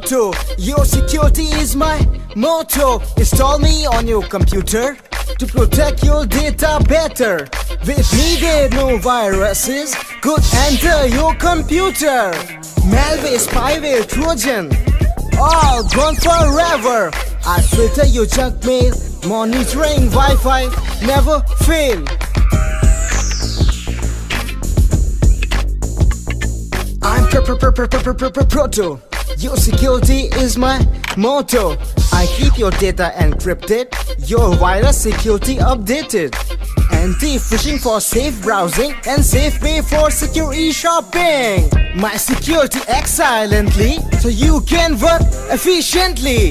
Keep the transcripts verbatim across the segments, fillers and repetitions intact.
Proto. Your security is my motto. Install me on your computer to protect your data better. With needed no viruses could enter your computer. Malware, spyware, Trojan, all gone forever. I filter your junk mail, monitoring Wi-Fi never fail. I'm Proto. Your security is my motto. I keep your data encrypted, your virus security updated. Anti-phishing for safe browsing and safe pay for secure e-shopping. My security acts silently so you can work efficiently.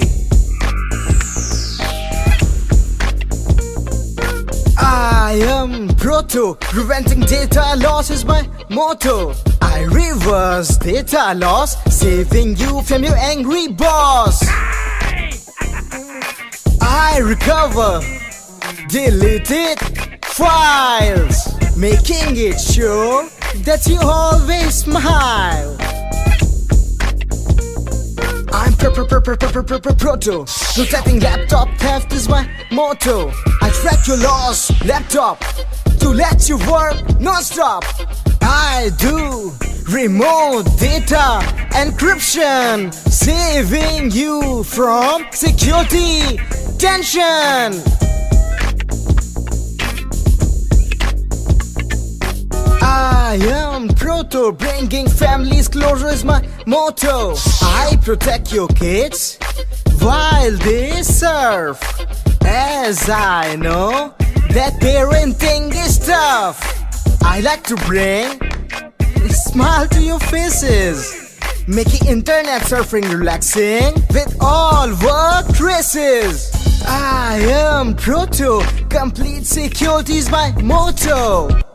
I am Proto. Preventing data loss is my motto. I reverse data loss, saving you from your angry boss. I recover deleted files, making it sure that you always smile. I'm Proto. Protecting laptop theft is my motto. I track your lost laptop to let you work non-stop. I do remote data encryption, saving you from security tension. I am Proto. Bringing families closer is my motto. I protect your kids while they surf, as I know that parenting is tough. I like to bring a smile to your faces, making internet surfing relaxing with all work traces. I am Proto. Complete security is my motto.